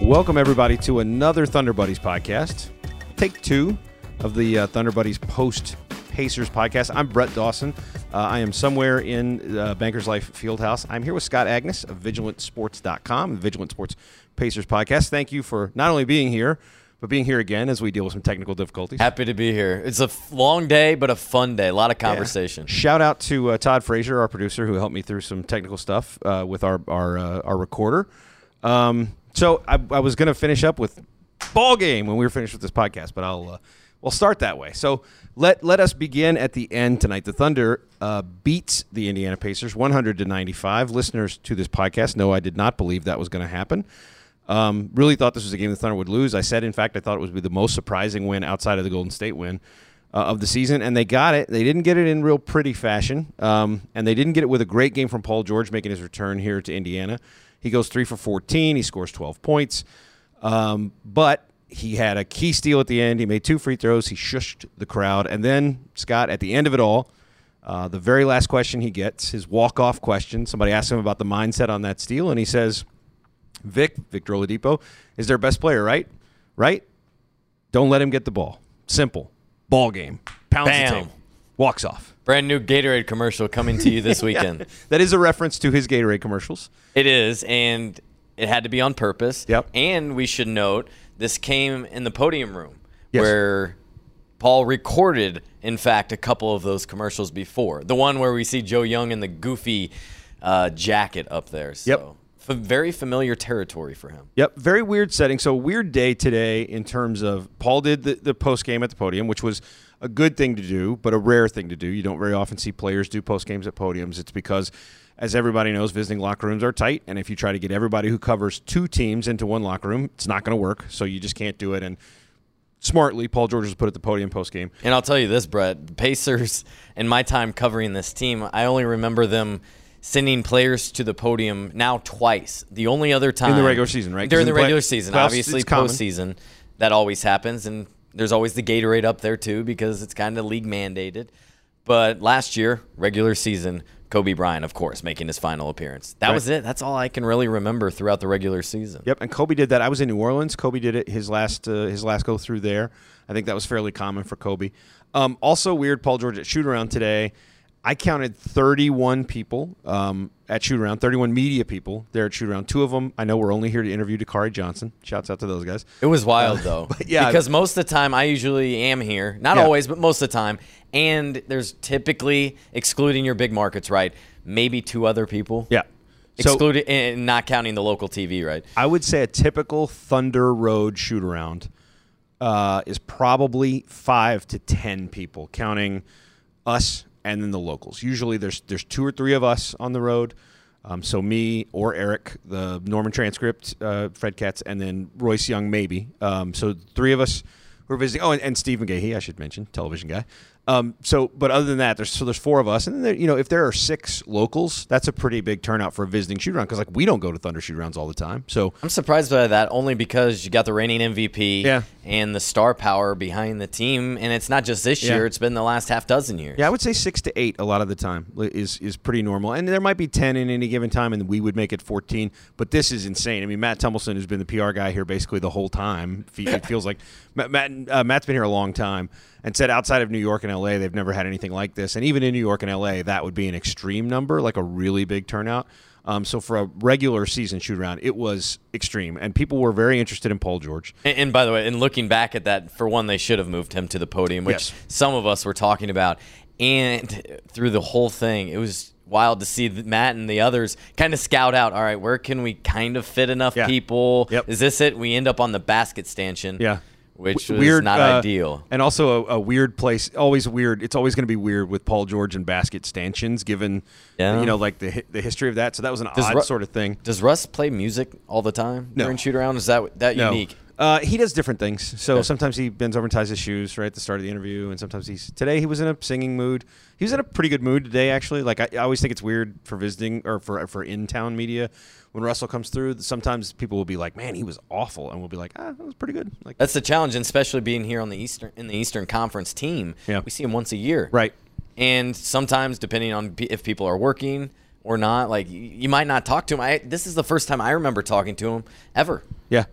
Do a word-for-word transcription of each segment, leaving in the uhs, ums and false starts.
Welcome, everybody, to another Thunder Buddies podcast. Take two of the uh, Thunder Buddies post-Pacers podcast. I'm Brett Dawson. Uh, I am somewhere in uh, Bankers Life Fieldhouse. I'm here with Scott Agnes of Vigilant Sports dot com, the Vigilant Sports Pacers podcast. Thank you for not only being here, but being here again as we deal with some technical difficulties. Happy to be here. It's a f- long day, but a fun day. A lot of conversation. Yeah. Shout out to uh, Todd Frazier, our producer, who helped me through some technical stuff uh, with our our, uh, our recorder. Um, so I, I was going to finish up with ball game when we were finished with this podcast, but I'll uh, we'll start that way. So let let us begin at the end tonight. The Thunder uh, beats the Indiana Pacers one hundred to ninety-five. Listeners to this podcast know I did not believe that was going to happen. Um, really thought this was a game the Thunder would lose. I said, in fact, I thought it would be the most surprising win outside of the Golden State win uh, of the season, and they got it. They didn't get it in real pretty fashion, um, and they didn't get it with a great game from Paul George making his return here to Indiana. He goes three for fourteen. He scores twelve points, um, but he had a key steal at the end. He made two free throws. He shushed the crowd, and then, Scott, at the end of it all, uh, the very last question he gets, his walk-off question, somebody asks him about the mindset on that steal, and he says, Vic, Victor Oladipo, is their best player, right? Right? Don't let him get the ball. Simple. Ball game. Pounds Bam. the table. Walks off. Brand new Gatorade commercial coming to you this weekend. Yeah, that is a reference to his Gatorade commercials. It is, and it had to be on purpose. Yep. And we should note, this came in the podium room yes. where Paul recorded, in fact, a couple of those commercials before. The one where we see Joe Young in the goofy uh, jacket up there. So. Yep. Very familiar territory for him. Yep, very weird setting. So weird day today in terms of Paul did the, the post game at the podium, which was a good thing to do, but a rare thing to do. You don't very often see players do post games at podiums. It's because, as everybody knows, visiting locker rooms are tight, and if you try to get everybody who covers two teams into one locker room, it's not going to work. So you just can't do it. And smartly, Paul George was put at the podium post game. And I'll tell you this, Brett, Pacers, in my time covering this team, I only remember them sending players to the podium now twice. The only other time in the regular season, right? During the play- regular season, playoffs, obviously postseason, that always happens, and there's always the Gatorade up there too because it's kind of league mandated. But last year, regular season, Kobe Bryant, of course, making his final appearance. That right. was it. That's all I can really remember throughout the regular season. Yep, and Kobe did that. I was in New Orleans. Kobe did it his last uh, his last go through there. I think that was fairly common for Kobe. Um, also weird, Paul George at shoot-around today. I counted thirty-one people um, at shoot-around, thirty-one media people there at shoot-around. Two of them, I know, were only here to interview Dakari Johnson. Shouts out to those guys. It was wild, uh, though. Yeah, because most of the time I usually am here. Not yeah. always, but most of the time. And there's typically, excluding your big markets, right, maybe two other people. Yeah. So, Excluding, and not counting the local T V, right? I would say a typical Thunder Road shoot-around uh, is probably five to ten people, counting us and then the locals. Usually there's there's two or three of us on the road. Um, so me or Eric, the Norman transcript, uh, Fred Katz, and then Royce Young maybe. Um, so three of us who are visiting. Oh, and, and Steve McGahee, I should mention, television guy. Um, so, but other than that, there's so there's four of us, and then there, you know, if there are six locals, that's a pretty big turnout for a visiting shoot around because like we don't go to Thunder shoot rounds all the time. So I'm surprised by that only because you got the reigning M V P yeah. and the star power behind the team, and it's not just this yeah. year; it's been the last half dozen years. Yeah, I would say six to eight a lot of the time is is pretty normal, and there might be ten in any given time, and we would make it fourteen. But this is insane. I mean, Matt Tumbleson, who's been the P R guy here basically the whole time, it feels like Matt, Matt uh, Matt's been here a long time. And said outside of New York and L A, they've never had anything like this. And even in New York and L A, that would be an extreme number, like a really big turnout. Um, so for a regular season shoot-around, it was extreme. And people were very interested in Paul George. And, and by the way, in looking back at that, for one, they should have moved him to the podium, which yes. some of us were talking about. And through the whole thing, it was wild to see Matt and the others kind of scout out, all right, where can we kind of fit enough yeah. people? Yep. Is this it? We end up on the basket stanchion. Yeah. Which was weird, not uh, ideal. And also a, a weird place, always weird. It's always going to be weird with Paul George and basket stanchions, given, yeah. you know, like the the history of that. So that was an Does odd Ru- sort of thing. Does Russ play music all the time no. during shoot-around? Is that that no. unique? Uh, he does different things. So Okay. sometimes he bends over and ties his shoes right at the start of the interview, and sometimes he's today he was in a singing mood. He was in a pretty good mood today, actually. Like I, I always think it's weird for visiting or for for in-town media when Russell comes through. Sometimes people will be like, "Man, he was awful," and we'll be like, "Ah, that was pretty good." Like That's the challenge, and especially being here on the Eastern in the Eastern Conference team. Yeah. We see him once a year, right. And sometimes, depending on p- if people are working or not, like you might not talk to him. I, this is the first time I remember talking to him ever. Yeah.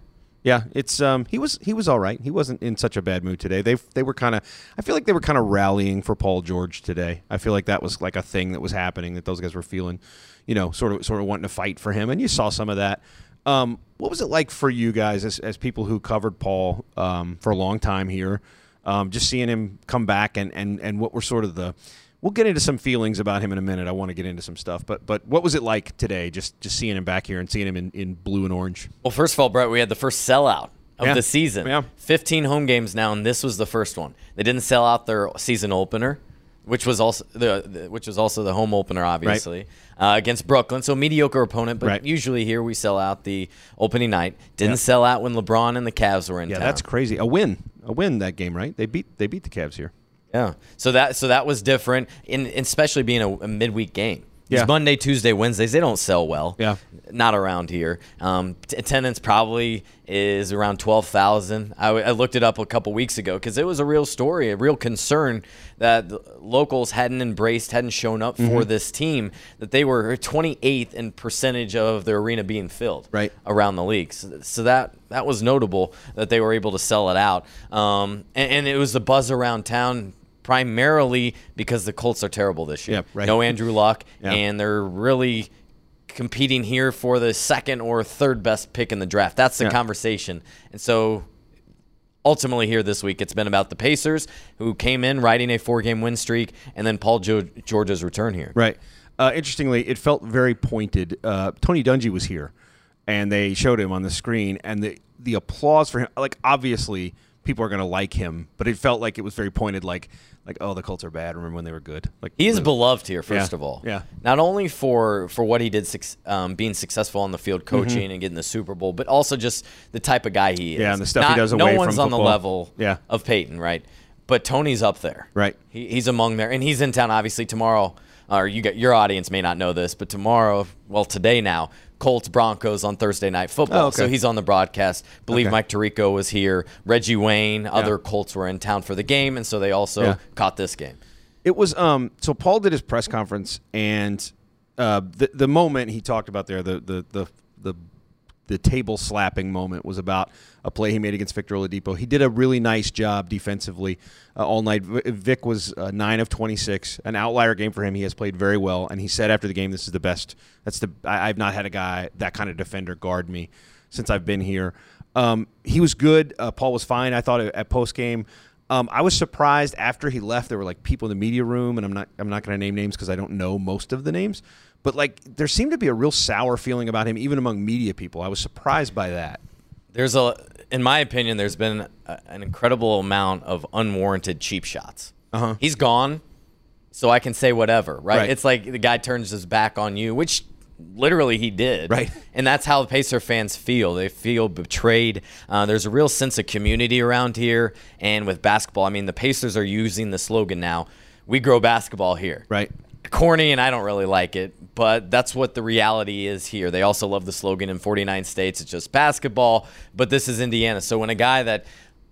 Yeah, it's um he was he was all right. He wasn't in such a bad mood today. They they were kind of I feel like they were kind of rallying for Paul George today. I feel like that was like a thing that was happening, that those guys were feeling, you know, sort of sort of wanting to fight for him, and you saw some of that. Um, what was it like for you guys as as people who covered Paul um, for a long time here? Um, just seeing him come back and and and what were sort of the We'll get into some feelings about him in a minute. I want to get into some stuff. But but what was it like today, just just seeing him back here and seeing him in, in blue and orange? Well, first of all, Brett, we had the first sellout of yeah. the season. Yeah. fifteen home games now, and this was the first one. They didn't sell out their season opener, which was also the, the which was also the home opener, obviously, right. uh, against Brooklyn. So mediocre opponent, but right. usually here we sell out the opening night. Didn't yeah. sell out when LeBron and the Cavs were in yeah, town. Yeah, that's crazy. A win, a win that game, right? They beat they beat the Cavs here. Yeah, so that so that was different, in, especially being a, a midweek game. Yeah. These Monday, Tuesday, Wednesdays, they don't sell well. Yeah. Not around here. Um, t- attendance probably is around twelve thousand. I, w- I looked it up a couple weeks ago because it was a real story, a real concern that the locals hadn't embraced, hadn't shown up mm-hmm. for this team, that they were twenty-eighth in percentage of their arena being filled right. around the league. So, so that, that was notable that they were able to sell it out. Um, and, and it was the buzz around town, primarily because the Colts are terrible this year. Yep, right. No Andrew Luck, yeah. and they're really competing here for the second or third best pick in the draft. That's the yeah. conversation. And so ultimately here this week, it's been about the Pacers, who came in riding a four-game win streak, and then Paul jo- George's return here. Right. Uh, interestingly, it felt very pointed. Uh, Tony Dungy was here, and they showed him on the screen, and the, the applause for him, like, obviously – people are going to like him, but it felt like it was very pointed, like, like oh, the Colts are bad. Remember when they were good? Like he is the, beloved here, first yeah, of all. Yeah. Not only for, for what he did, um, being successful on the field, coaching mm-hmm. and getting the Super Bowl, but also just the type of guy he is. Yeah, and the stuff Not, he does away no from one's on football. the level yeah. of Peyton, right? But Tony's up there. Right. He, he's among there, and he's in town obviously tomorrow. Or you got your audience may not know this, but tomorrow, well, today now, Colts Broncos on Thursday Night Football. Oh, okay. So he's on the broadcast. Believe okay. Mike Tirico was here. Reggie Wayne, yeah. other Colts were in town for the game, and so they also yeah. caught this game. It was um. So Paul did his press conference, and uh, the the moment he talked about there, the the the the the table slapping moment was about a play he made against Victor Oladipo. He did a really nice job defensively uh, all night. Vic was uh, nine of twenty-six, an outlier game for him. He has played very well, and he said after the game, "This is the best. That's the I, I've not had a guy that kind of defender guard me since I've been here." Um, he was good. Uh, Paul was fine. I thought at post game. Um, I was surprised after he left. There were like people in the media room, and I'm not I'm not going to name names because I don't know most of the names. But, like, there seemed to be a real sour feeling about him, even among media people. I was surprised by that. There's a, in my opinion, there's been a, an incredible amount of unwarranted cheap shots. Uh-huh. He's gone, so I can say whatever, right? right? It's like the guy turns his back on you, which literally he did. Right. And that's how the Pacer fans feel. They feel betrayed. Uh, there's a real sense of community around here. And with basketball, I mean, the Pacers are using the slogan now, we grow basketball here. Right. Corny, and I don't really like it, but that's what the reality is here. They also love the slogan in forty-nine states, it's just basketball, but this is Indiana. So when a guy that,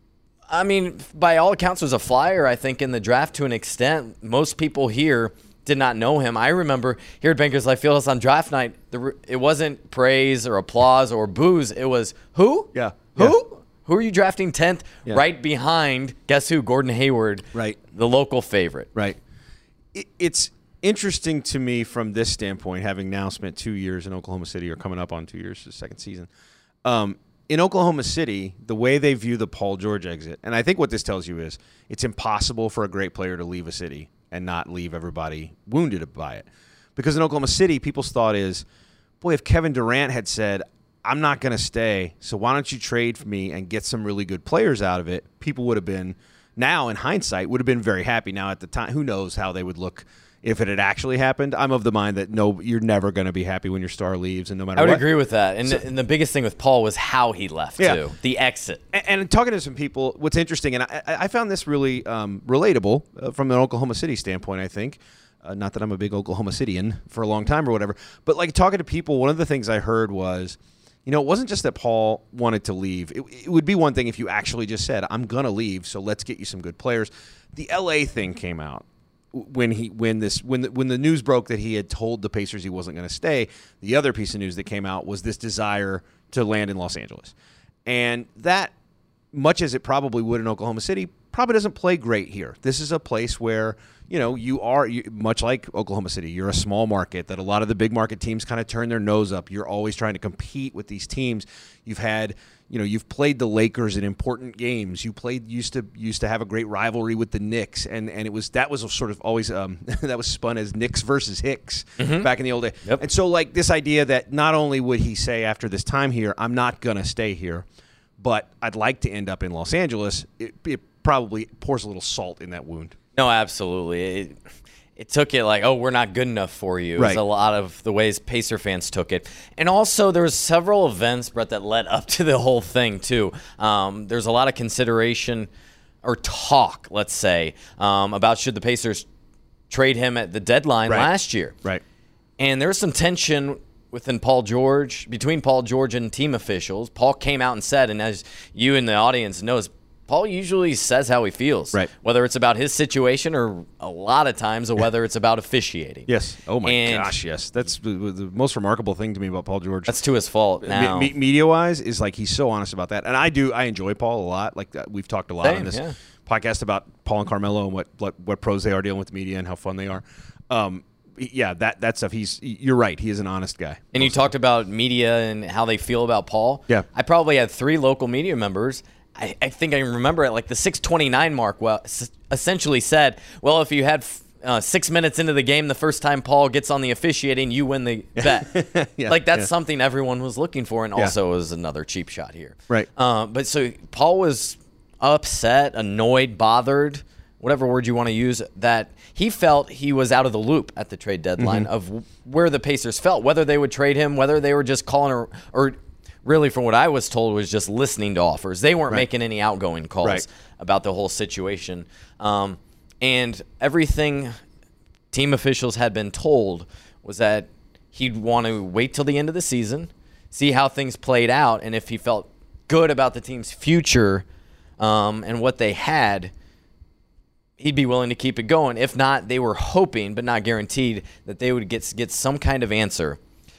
I mean, by all accounts was a flyer, I think, in the draft to an extent, most people here did not know him. I remember here at Bankers Life Fieldhouse on draft night, the, it wasn't praise or applause or boos. It was, who? Yeah. Who? Yeah. Who are you drafting tenth? Yeah. Right behind, guess who? Gordon Hayward, right? The local favorite. Right. It, it's interesting to me from this standpoint, having now spent two years in Oklahoma City, or coming up on two years, the second season. Um, in Oklahoma City, the way they view the Paul George exit, and I think what this tells you is it's impossible for a great player to leave a city and not leave everybody wounded by it. Because in Oklahoma City, people's thought is, boy, if Kevin Durant had said, I'm not going to stay, so why don't you trade for me and get some really good players out of it, people would have been, now in hindsight, would have been very happy. Now at the time, who knows how they would look if it had actually happened. I'm of the mind that no, you're never going to be happy when your star leaves, and no matter what. I would what. agree with that. And, so, and the biggest thing with Paul was how he left, yeah. too. The exit. And, and talking to some people, what's interesting, and I, I found this really um, relatable uh, from an Oklahoma City standpoint, I think. Uh, not that I'm a big Oklahoma Cityan for a long time or whatever, but like talking to people, one of the things I heard was, you know, it wasn't just that Paul wanted to leave. It, it would be one thing if you actually just said, I'm going to leave, so let's get you some good players. The L A thing came out. When he when this when the, when the news broke that he had told the Pacers he wasn't going to stay, the other piece of news that came out was this desire to land in Los Angeles. And that, much as it probably would in Oklahoma City, probably doesn't play great here. This is a place where, you know, you are, you, much like Oklahoma City, you're a small market that a lot of the big market teams kind of turn their nose up. You're always trying to compete with these teams. You've had, you know, you've played the Lakers in important games. You played, used to used to have a great rivalry with the Knicks, and, and it was, that was sort of always, um, that was spun as Knicks versus Hicks mm-hmm. back in the old day. Yep. And so, like, this idea that not only would he say after this time here, I'm not going to stay here, but I'd like to end up in Los Angeles, it, it probably pours a little salt in that wound. No, absolutely. It, it took it like, oh, we're not good enough for you. Right. It was a lot of the ways Pacer fans took it. And also there was several events, Brett, that led up to the whole thing, too. Um, there's a lot of consideration or talk, let's say, um, about should the Pacers trade him at the deadline right. last year. Right. And there was some tension within Paul George, between Paul George and team officials. Paul came out and said, and as you in the audience knows, Paul usually says how he feels, right. whether it's about his situation or a lot of times or whether it's about officiating. Yes. Oh, my and gosh, yes. That's the, the most remarkable thing to me about Paul George. That's to his fault now. Me, me, media-wise, is like he's so honest about that. And I do. I enjoy Paul a lot. Like uh, we've talked a lot Same, on this yeah. podcast about Paul and Carmelo and what, what, what pros they are dealing with the media and how fun they are. Um, yeah, that, that stuff, he's you're right. He is an honest guy. And you talked about media and how they feel about Paul. Yeah. I probably had three local media members. I, I think I remember at like the six twenty-nine mark, well, s- essentially said, well, if you had uh, six minutes into the game the first time Paul gets on the officiating, you win the bet. yeah, like that's yeah. something everyone was looking for, and Yeah. also was another cheap shot here. Right. Uh, but so Paul was upset, annoyed, bothered, whatever word you want to use, that he felt he was out of the loop at the trade deadline Mm-hmm. of where the Pacers felt, whether they would trade him, whether they were just calling or, or really from what I was told was just listening to offers. They weren't Right. making any outgoing calls Right. about the whole situation. Um, and everything team officials had been told was that he'd want to wait till the end of the season, see how things played out, and if he felt good about the team's future um, and what they had, he'd be willing to keep it going. If not, they were hoping, but not guaranteed, that they would get get some kind of answer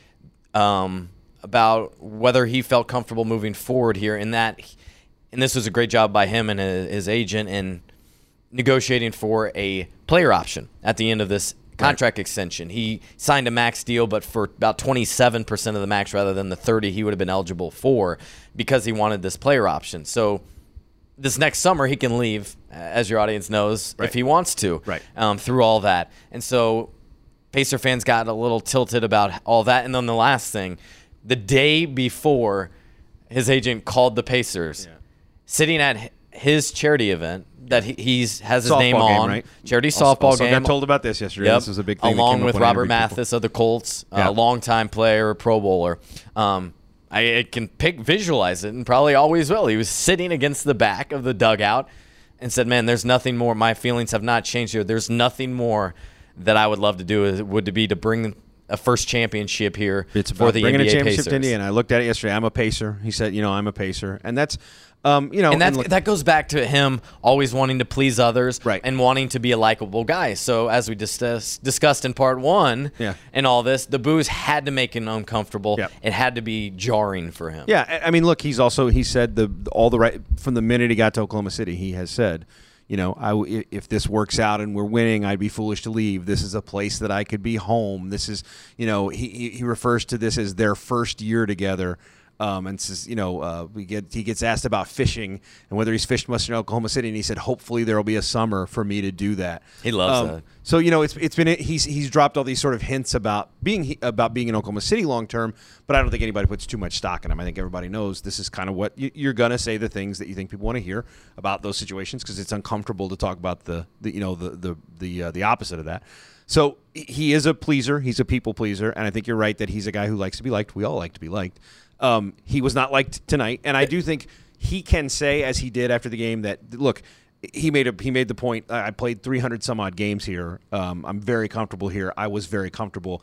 um, about whether he felt comfortable moving forward here. And that, and this was a great job by him and his, his agent in negotiating for a player option at the end of this contract right. extension. He signed a max deal, but for about twenty-seven percent of the max rather than the thirty he would have been eligible for because he wanted this player option. So this next summer he can leave, as your audience knows, right. if he wants to, right. um, through all that. And so Pacer fans got a little tilted about all that. And then the last thing, the day before his agent called the Pacers, yeah. sitting at his charity event that he he's has his softball name game, on, right? charity also, softball also game. got told about this yesterday. Yep. This was a big thing. Along with Robert Mathis Mathis of the Colts, yeah. a longtime player, a Pro Bowler. Um, I, I can pick visualize it, and probably always will. He was sitting against the back of the dugout and said, "Man, there's nothing more. My feelings have not changed here. There's nothing more that I would love to do. It would be to bring a first championship here it's for the bringing N B A a championship Pacers." to Indiana. I looked at it yesterday. I'm a Pacer. He said, "You know, I'm a Pacer," and that's, um, you know, and, that's, and look, that goes back to him always wanting to please others, right. and wanting to be a likable guy. So as we dis- discussed in part one, yeah. and all this, the booze had to make him uncomfortable. Yep. It had to be jarring for him. Yeah, I mean, look, he's also he said the all the right from the minute he got to Oklahoma City. He has said, you know, I, if this works out and we're winning, I'd be foolish to leave. This is a place that I could be home. This is, you know, he he refers to this as their first year together. Um, and says, you know, uh, we get he gets asked about fishing and whether he's fished much in Oklahoma City, and he said, hopefully there will be a summer for me to do that. He loves um, that. So you know, it's it's been he's he's dropped all these sort of hints about being about being in Oklahoma City long term, but I don't think anybody puts too much stock in him. I think everybody knows this is kind of what you, you're gonna say, the things that you think people want to hear about those situations, because it's uncomfortable to talk about the, the you know the the the uh, the opposite of that. So he is a pleaser. He's a people pleaser, and I think you're right that he's a guy who likes to be liked. We all like to be liked. Um, he was not liked tonight, and I do think he can say, as he did after the game, that look, he made a he made the point. I played three hundred some odd games here. Um, I'm very comfortable here. I was very comfortable.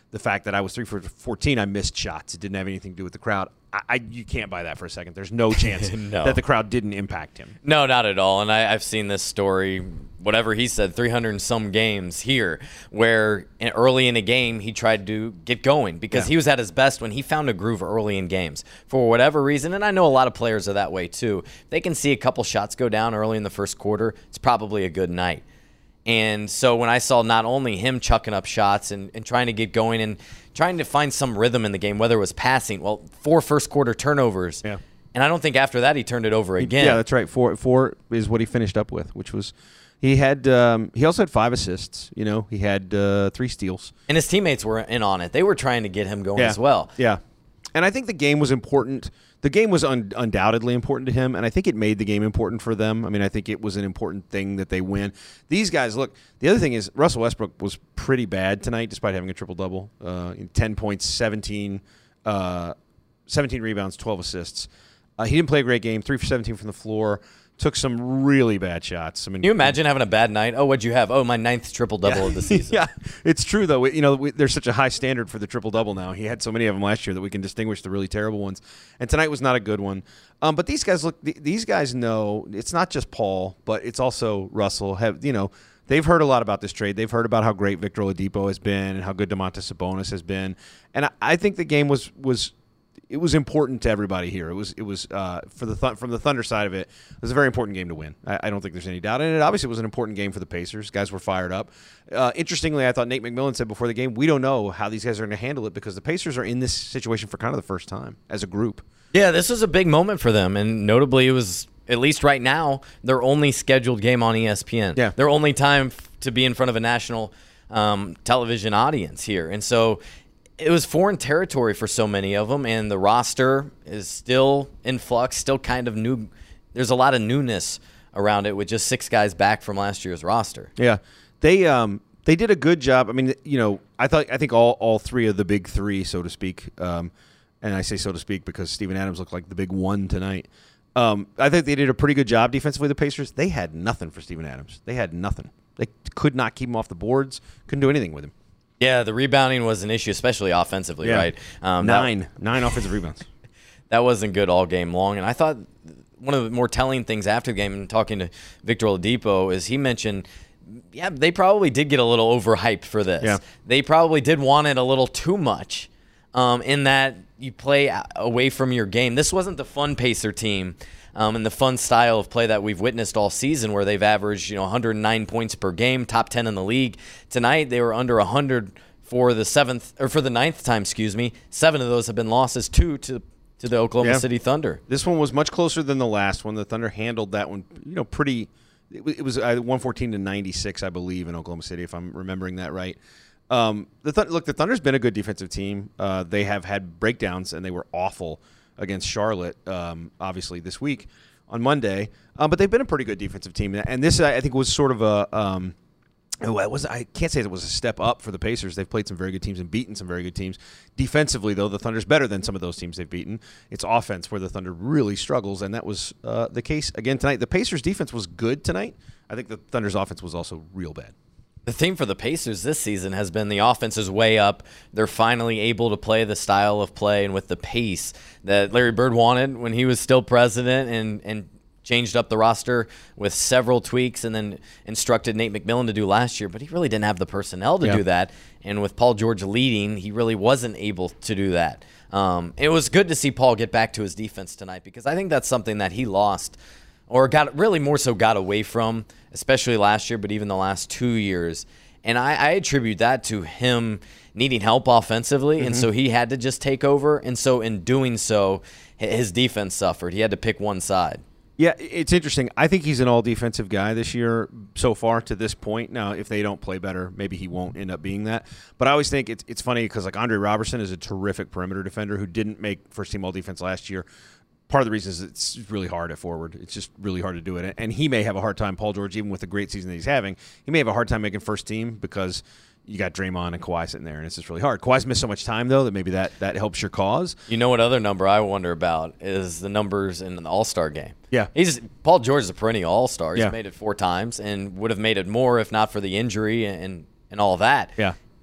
the fact that I was three for fourteen, I missed shots. It didn't have anything to do with the crowd. I, I you can't buy that for a second. There's no chance no. that the crowd didn't impact him. No, not at all. And I, I've seen this story, whatever he said, three hundred and some games here, where in, early in a game he tried to get going because Yeah. he was at his best when he found a groove early in games. For whatever reason, and I know a lot of players are that way too, if they can see a couple shots go down early in the first quarter, it's probably a good night. And so when I saw not only him chucking up shots and, and trying to get going and trying to find some rhythm in the game, whether it was passing, well, four first quarter turnovers. Yeah. And I don't think after that he turned it over again. Yeah, that's right. Four four is what he finished up with, which was he had um, he also had five assists. You know, he had uh, three steals. And his teammates were in on it. They were trying to get him going Yeah. as well. Yeah. And I think the game was important. The game was un- undoubtedly important to him, and I think it made the game important for them. I mean, I think it was an important thing that they win. These guys, look, the other thing is Russell Westbrook was pretty bad tonight despite having a triple-double. Uh, ten points, seventeen, uh, seventeen rebounds, twelve assists. Uh, he didn't play a great game, three for seventeen from the floor. Took some really bad shots. I mean, Can you imagine having a bad night? Oh, what'd you have? Oh, my ninth triple-double yeah. of the season. Yeah, it's true, though. We, you know, we, there's such a high standard for the triple-double now. He had so many of them last year that we can distinguish the really terrible ones. And tonight was not a good one. Um, but these guys, look, th- these guys know it's not just Paul, but it's also Russell. Have you know, they've heard a lot about this trade. They've heard about how great Victor Oladipo has been and how good Domantas Sabonis has been. And I, I think the game was was – it was important to everybody here. It was it was uh, for the th- from the Thunder side of it. It was a very important game to win. I, I don't think there's any doubt in it. Obviously, it was an important game for the Pacers. Guys were fired up. Uh, interestingly, I thought Nate McMillan said before the game, we don't know how these guys are going to handle it because the Pacers are in this situation for kind of the first time as a group. Yeah, this was a big moment for them, and notably it was, at least right now, their only scheduled game on E S P N. Yeah. Their only time f- to be in front of a national um, television audience here. And so it was foreign territory for so many of them, and the roster is still in flux, still kind of new. There's a lot of newness around it with just six guys back from last year's roster. Yeah, they um they did a good job. I mean, you know, I thought I think all, all three of the big three, so to speak, um, and I say so to speak because Steven Adams looked like the big one tonight. Um, I think they did a pretty good job defensively. The Pacers, they had nothing for Steven Adams. They had nothing. They could not keep him off the boards. Couldn't do anything with him. Yeah, the rebounding was an issue, especially offensively, Yeah. right? Um, nine, that, nine offensive rebounds. that wasn't good all game long. And I thought one of the more telling things after the game, and talking to Victor Oladipo, is he mentioned, yeah, they probably did get a little overhyped for this. Yeah. They probably did want it a little too much, um, in that you play a- away from your game. This wasn't the fun Pacer team. Um, and the fun style of play that we've witnessed all season, where they've averaged, you know, one hundred nine points per game, top ten in the league. Tonight they were under one hundred for the seventh or for the ninth time, excuse me. Seven of those have been losses, two to to the Oklahoma Yeah. City Thunder. This one was much closer than the last one. The Thunder handled that one, you know, pretty. It, wa- it was uh, one fourteen to ninety-six, I believe, in Oklahoma City, if I'm remembering that right. Um, the Th- look, the Thunder's been a good defensive team. Uh, they have had breakdowns, and they were awful against Charlotte, um, obviously, this week on Monday. Um, but they've been a pretty good defensive team. And this, I think, was sort of a um, – oh, it was, I can't say it was a step up for the Pacers. They've played some very good teams and beaten some very good teams. Defensively, though, the Thunder's better than some of those teams they've beaten. It's offense where the Thunder really struggles, and that was uh, the case again tonight. The Pacers' defense was good tonight. I think the Thunder's offense was also real bad. The thing for the Pacers this season has been the offense is way up. They're finally able to play the style of play and with the pace that Larry Bird wanted when he was still president, and, and changed up the roster with several tweaks, and then instructed Nate McMillan to do last year. But he really didn't have the personnel to Yeah. do that. And with Paul George leading, he really wasn't able to do that. Um, it was good to see Paul get back to his defense tonight, because I think that's something that he lost, or got really more so got away from, especially last year, but even the last two years. And I, I attribute that to him needing help offensively, Mm-hmm. and so he had to just take over. And so in doing so, hi- his defense suffered. He had to pick one side. Yeah, it's interesting. I think he's an all-defensive guy this year so far to this point. Now, if they don't play better, maybe he won't end up being that. But I always think it's it's funny because, like, Andre Robertson is a terrific perimeter defender who didn't make first-team all-defense last year. Part of the reason is it's really hard at forward. It's just really hard to do it. And he may have a hard time, Paul George, even with the great season that he's having, he may have a hard time making first team because you got Draymond and Kawhi sitting there, and it's just really hard. Kawhi's missed so much time, though, that maybe that, that helps your cause. You know what other number I wonder about is the numbers in the All-Star game. Yeah. He's Paul George is a perennial All-Star. He's Yeah. made it four times and would have made it more if not for the injury and and all that. Yeah.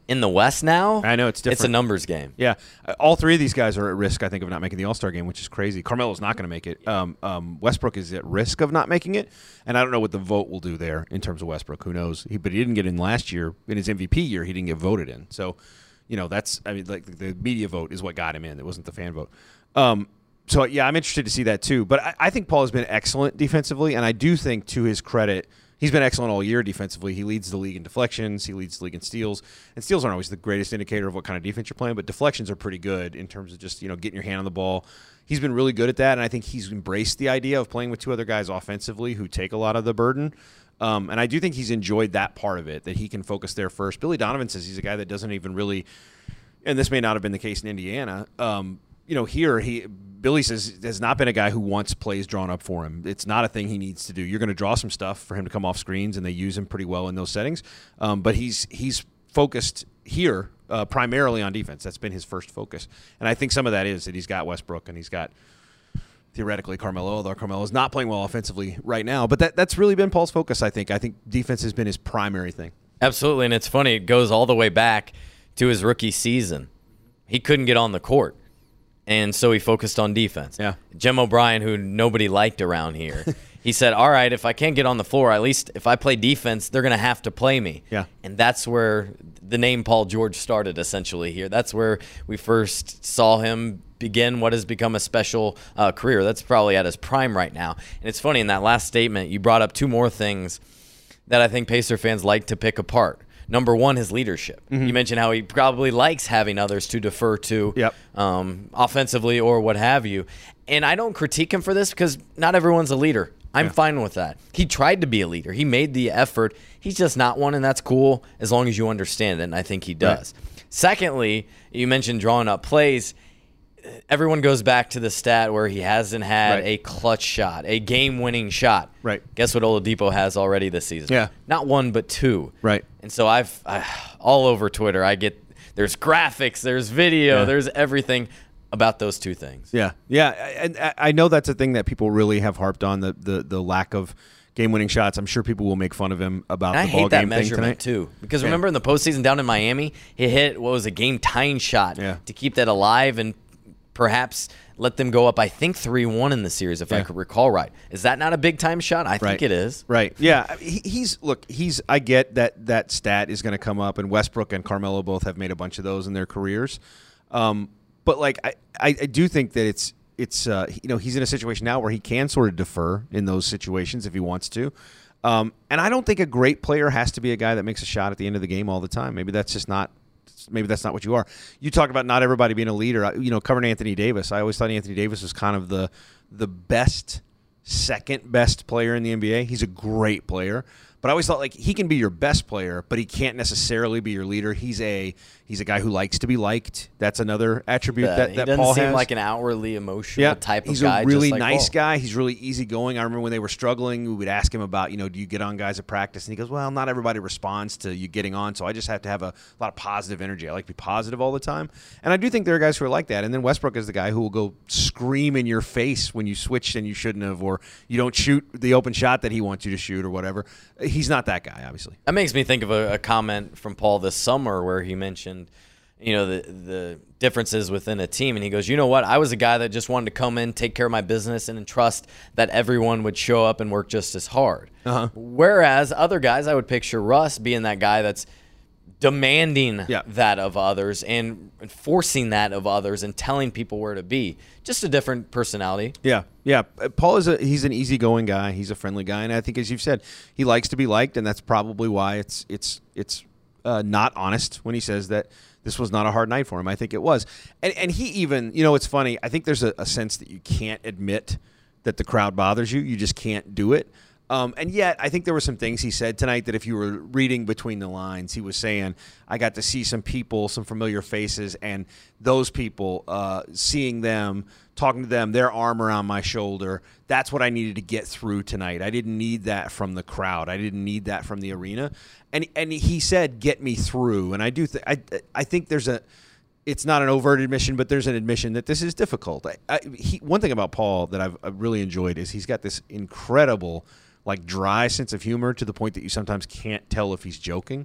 In the West now, I know it's different. It's a numbers game. Yeah, uh, all three of these guys are at risk, I think, of not making the All-Star game, which is crazy. Carmelo's not going to make it. Um, um, Westbrook is at risk of not making it, and I don't know what the vote will do there in terms of Westbrook. Who knows? He, but he didn't get in last year. In his M V P year, he didn't get voted in. So, you know, that's I mean, like the media vote is what got him in. It wasn't the fan vote. Um, so yeah, I'm interested to see that too. But I, I think Paul has been excellent defensively, and I do think, to his credit, he's been excellent all year defensively. He leads the league in deflections. He leads the league in steals. And steals aren't always the greatest indicator of what kind of defense you're playing, but deflections are pretty good in terms of just, you know, getting your hand on the ball. He's been really good at that, and I think he's embraced the idea of playing with two other guys offensively who take a lot of the burden. Um, and I do think he's enjoyed that part of it, that he can focus there first. Billy Donovan says he's a guy that doesn't even really – and this may not have been the case in Indiana um, – you know, here he Billy says has not been a guy who wants plays drawn up for him. It's not a thing he needs to do. You're going to draw some stuff for him to come off screens, and they use him pretty well in those settings. Um, but he's he's focused here uh, primarily on defense. That's been his first focus, and I think some of that is that he's got Westbrook and he's got theoretically Carmelo, although Carmelo is not playing well offensively right now. But that that's really been Paul's focus. I think. I think defense has been his primary thing. Absolutely, and it's funny. It goes all the way back to his rookie season. He couldn't get on the court. And so he focused on defense. Yeah. Jim O'Brien, who nobody liked around here, he said, all right, if I can't get on the floor, at least if I play defense, they're going to have to play me. Yeah. And that's where the name Paul George started essentially here. That's where we first saw him begin what has become a special uh, career. That's probably at his prime right now. And it's funny, in that last statement, you brought up two more things that I think Pacer fans like to pick apart. Number one, his leadership. Mm-hmm. You mentioned how he probably likes having others to defer to yep. um, offensively or what have you. And I don't critique him for this because not everyone's a leader. I'm yeah. fine with that. He tried to be a leader. He made the effort. He's just not one, and that's cool as long as you understand it, and I think he does. Right. Secondly, you mentioned drawing up plays. Everyone goes back to the stat where he hasn't had right. a clutch shot, a game-winning shot. Right. Guess what Oladipo has already this season? Yeah. Not one, but two. Right. And so I've I, all over Twitter, I get there's graphics, there's video, yeah. there's everything about those two things. Yeah. Yeah. And I know that's a thing that people really have harped on, the the, the lack of game-winning shots. I'm sure people will make fun of him about and the I ball hate that game measurement thing tonight. too, because yeah. remember in the postseason down in Miami, he hit what was a game-tying shot yeah. to keep that alive and perhaps let them go up, I think, three one in the series, if yeah. I could recall right. Is that not a big-time shot? I right. think it is. Right. Yeah. He, he's look. He's. I get that that stat is going to come up, and Westbrook and Carmelo both have made a bunch of those in their careers. Um, but like, I, I, I do think that it's it's uh, you know, he's in a situation now where he can sort of defer in those situations if he wants to. Um, and I don't think a great player has to be a guy that makes a shot at the end of the game all the time. Maybe that's just not. Maybe that's not what you are. You talk about not everybody being a leader. You know, covering Anthony Davis, I always thought Anthony Davis was kind of the the best, second best player in the N B A. He's a great player, but I always thought like he can be your best player, but he can't necessarily be your leader. He's a he's a guy who likes to be liked. That's another attribute yeah, that, he that doesn't Paul seem has. like an outwardly emotional yeah, type of he's guy. He's a really just like nice Paul. guy. He's really easygoing. I remember when they were struggling, we would ask him about, you know, do you get on guys at practice? And he goes, well, not everybody responds to you getting on, so I just have to have a lot of positive energy. I like to be positive all the time. And I do think there are guys who are like that. And then Westbrook is the guy who will go scream in your face when you switched and you shouldn't have, or you don't shoot the open shot that he wants you to shoot or whatever. He's not that guy, obviously. That makes me think of a, a comment from Paul this summer where he mentioned, you know, the the differences within a team. And he goes, you know what? I was a guy that just wanted to come in, take care of my business, and trust that everyone would show up and work just as hard. Uh-huh. Whereas other guys, I would picture Russ being that guy that's demanding yeah. that of others and forcing that of others and telling people where to be. Just a different personality. Yeah, yeah. Paul is a he's an easygoing guy. He's a friendly guy, and I think, as you've said, he likes to be liked, and that's probably why it's it's it's uh, not honest when he says that this was not a hard night for him. I think it was, and and he even, you know, it's funny. I think there's a, a sense that you can't admit that the crowd bothers you. You just can't do it. Um, and yet, I think there were some things he said tonight that if you were reading between the lines, he was saying, I got to see some people, some familiar faces, and those people, uh, seeing them, talking to them, their arm around my shoulder, that's what I needed to get through tonight. I didn't need that from the crowd. I didn't need that from the arena. And and he said, get me through. And I do th- I, I think there's a – it's not an overt admission, but there's an admission that this is difficult. I, I, he, one thing about Paul that I've, I've really enjoyed is he's got this incredible – like dry sense of humor to the point that you sometimes can't tell if he's joking.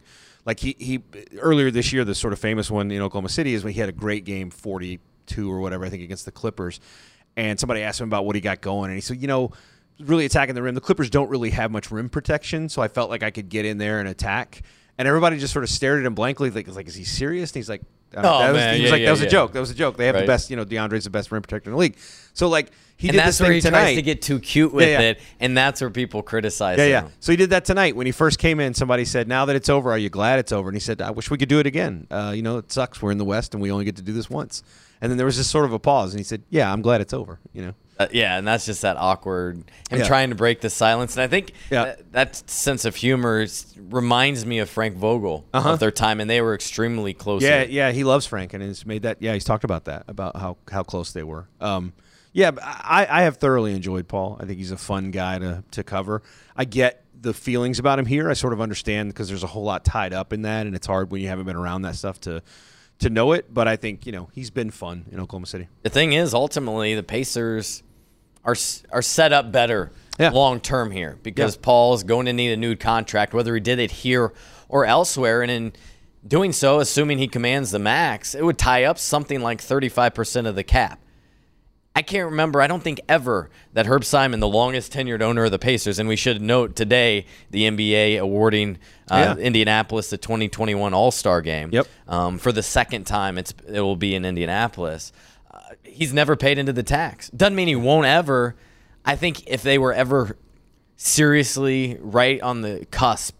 like he he earlier this year, the sort of famous one in Oklahoma City is when he had a great game, forty-two or whatever, I think, against the Clippers. And somebody asked him about what he got going, and he said, you know, really attacking the rim. The Clippers don't really have much rim protection, so I felt like I could get in there and attack. And everybody just sort of stared at him blankly, like, like is he serious? And he's like, uh, oh, that was, man. he was yeah, like, yeah, that was yeah. a joke. That was a joke. They have Right. the best, you know, DeAndre's the best rim protector in the league. So, like, he and did that's this thing where he tonight. tries to get too cute with Yeah, yeah. it, and that's where people criticize Yeah, him. yeah. So he did that tonight. When he first came in, somebody said, now that it's over, are you glad it's over? And he said, I wish we could do it again. Uh, you know, it sucks. We're in the West, and we only get to do this once. And then there was just sort of a pause, and he said, yeah, I'm glad it's over, you know. Uh, yeah, and that's just that awkward, him Yeah. trying to break the silence. And I think Yeah. that, that sense of humor is, reminds me of Frank Vogel Uh-huh. of their time, and they were extremely close. Yeah, yeah, he loves Frank, and he's made that. Yeah, he's talked about that, about how, how close they were. Um, yeah, but I, I have thoroughly enjoyed Paul. I think he's a fun guy to to cover. I get the feelings about him here. I sort of understand because there's a whole lot tied up in that, and it's hard when you haven't been around that stuff to to know it. But I think, you know, he's been fun in Oklahoma City. The thing is, ultimately, the Pacers are are set up better Yeah. long term here because Yeah. Paul's going to need a new contract, whether he did it here or elsewhere. And in doing so, assuming he commands the max, it would tie up something like thirty-five percent of the cap. I can't remember, I don't think ever, that Herb Simon, the longest tenured owner of the Pacers, and we should note today the N B A awarding uh, Yeah. Indianapolis the twenty twenty-one All-Star Game. Yep. Um, for the second time, it's it will be in Indianapolis. Uh, he's never paid into the tax. Doesn't mean he won't ever. I think if they were ever seriously right on the cusp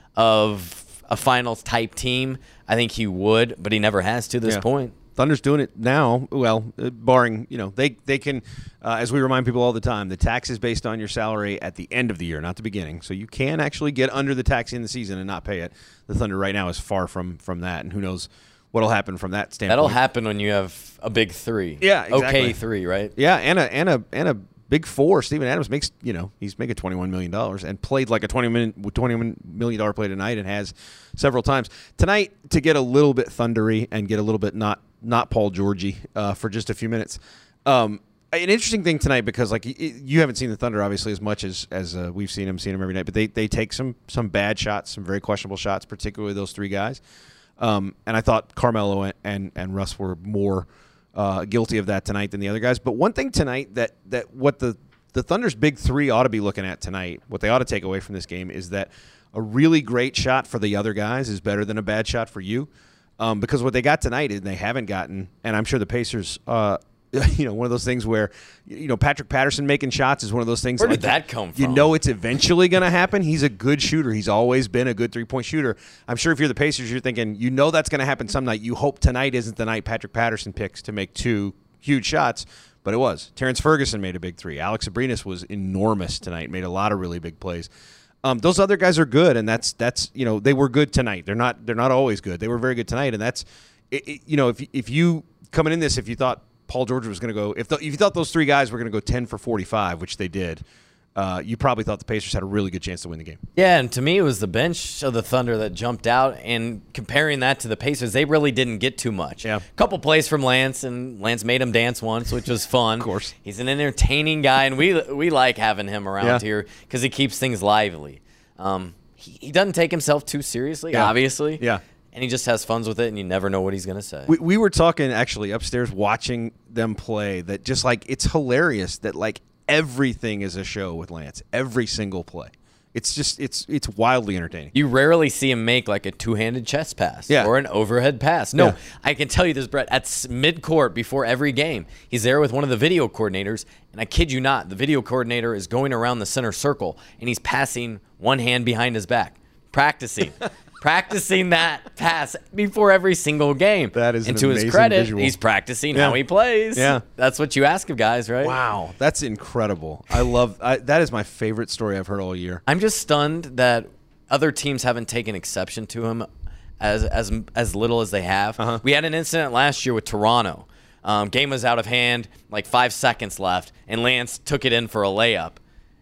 of a finals type team, I think he would, but he never has to this Yeah. point. Thunder's doing it now. Well, uh, barring, you know, they they can, uh, as we remind people all the time, the tax is based on your salary at the end of the year, not the beginning. So you can actually get under the tax in the season and not pay it. The Thunder right now is far from from that, and who knows what'll happen from that standpoint. That'll happen when you have a big three. Yeah, exactly. Okay, three, right? Yeah, and a and a and a big four. Steven Adams makes, you know, he's making twenty-one million dollars and played like a twenty million dollars play tonight and has several times tonight to get a little bit thundery and get a little bit not not Paul Georgie uh, for just a few minutes. Um, an interesting thing tonight because like y- you haven't seen the Thunder obviously as much as as uh, we've seen them, seen them every night, but they they take some some bad shots, some very questionable shots, particularly those three guys. Um, and I thought Carmelo and, and and Russ were more uh, guilty of that tonight than the other guys. But one thing tonight that that what the the Thunder's big three ought to be looking at tonight, what they ought to take away from this game is that a really great shot for the other guys is better than a bad shot for you. Um, because what they got tonight and they haven't gotten, and I'm sure the Pacers, uh, you know, one of those things where, you know, Patrick Patterson making shots is one of those things. Where like did that come You from? know it's eventually going to happen. He's a good shooter. He's always been a good three-point shooter. I'm sure if you're the Pacers, you're thinking, you know that's going to happen some night. You hope tonight isn't the night Patrick Patterson picks to make two huge shots, but it was. Terrence Ferguson made a big three. Alex Abrinas was enormous tonight, made a lot of really big plays. Um, those other guys are good, and that's that's you know they were good tonight. They're not they're not always good. They were very good tonight, and that's it, it, you know if if you coming in this, if you thought Paul George was going to go, if the, if you thought those three guys were going to go ten for forty-five, which they did, uh, you probably thought the Pacers had a really good chance to win the game. Yeah, and to me, it was the bench of the Thunder that jumped out. And comparing that to the Pacers, they really didn't get too much. Yeah. A couple plays from Lance, and Lance made him dance once, which was fun. Of course. He's an entertaining guy, and we we like having him around Yeah. here because he keeps things lively. Um, he, he doesn't take himself too seriously, Yeah. obviously. Yeah. And he just has fun with it, and you never know what he's going to say. We we were talking actually upstairs watching them play that just like it's hilarious that like everything is a show with Lance. Every single play. It's just it's it's wildly entertaining. You rarely see him make like a two-handed chest pass Yeah. or an overhead pass. No, Yeah. I can tell you this, Brett. At s- mid-court before every game, he's there with one of the video coordinators, and I kid you not, the video coordinator is going around the center circle, and he's passing one hand behind his back, practicing. Practicing that pass before every single game. That is and an to his amazing credit, visual. he's practicing Yeah. how he plays. Yeah. That's what you ask of guys, right? Wow, that's incredible. I love I, that is my favorite story I've heard all year. I'm just stunned that other teams haven't taken exception to him as as as little as they have. Uh-huh. We had an incident last year with Toronto. Um, game was out of hand, like five seconds left, and Lance took it in for a layup,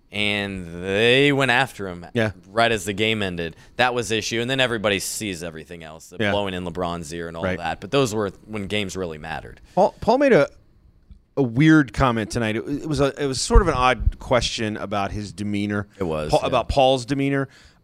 and they went after him Yeah. right as the game ended. That was the issue, and then everybody sees everything else, the Yeah. blowing in LeBron's ear and all Right. that. But those were when games really mattered. Paul, Paul made a a weird comment tonight. It, it was a it was sort of an odd question about his demeanor. It was, Paul, yeah. about Paul's demeanor.